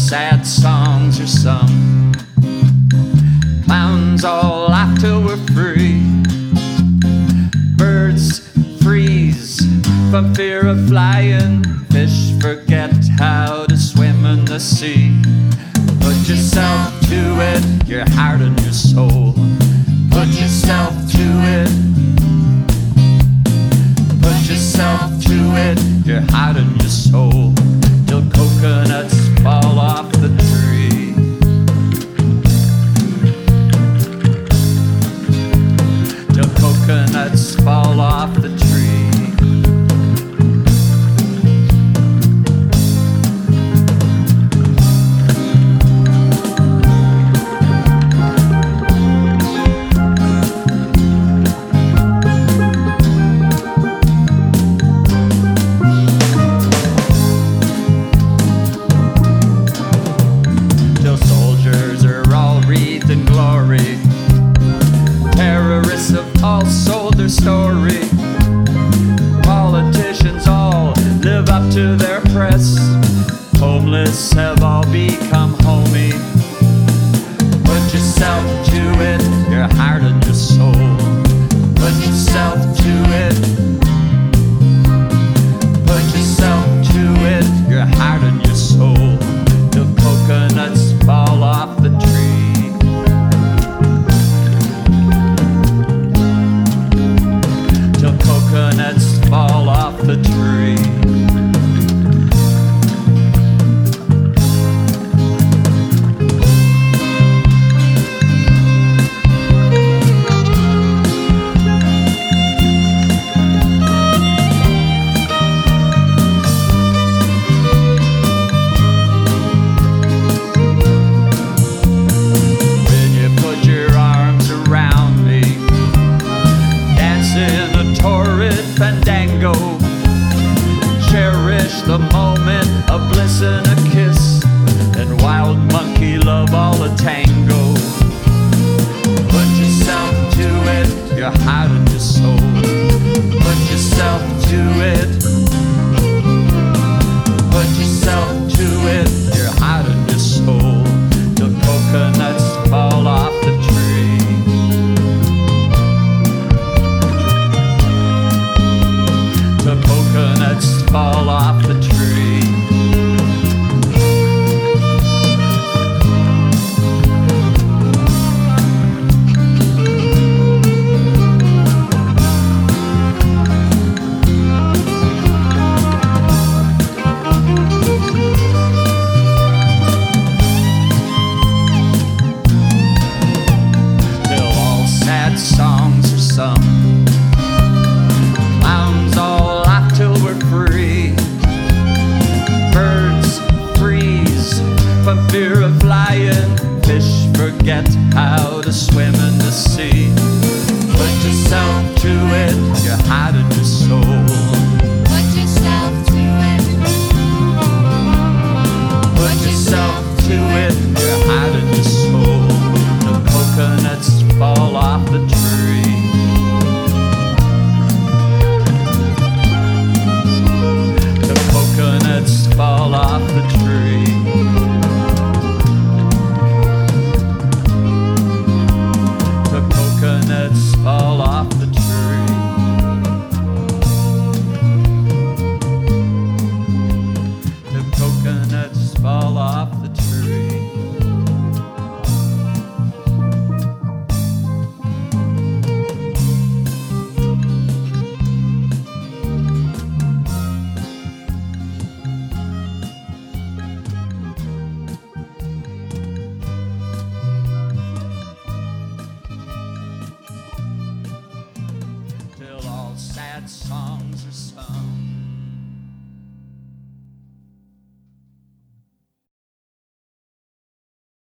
sad songs are sung. Clowns all laugh till we're free. Birds freeze from fear of flying. Fish forget how to swim in the sea. Put yourself to it, your heart and your soul. Put yourself to it. Put yourself to it, your heart and your soul. Till coconuts fall off the tree. Till coconuts fall off the tree. Sold their story. Politicians all live up to their press. Homeless have all become homey. Put yourself to it, your heart and your soul. Put yourself to it. Put yourself to it, your heart and your soul. Till coconuts fall off the tree. Coconuts fall off the tree. When you put your arms around me, dancing a torrid fandango, cherish the moment of bliss and a kiss, and wild monkey love all a tango. Put yourself to it, your heart and your soul. Put yourself to it. Put yourself to it, your heart and your soul. Till coconuts fall off the tree. The coconuts fall off the tree. Till all sad songs are sung. Clowns all laugh till we're free. Birds freeze from fear of flying. Fish forget how to swim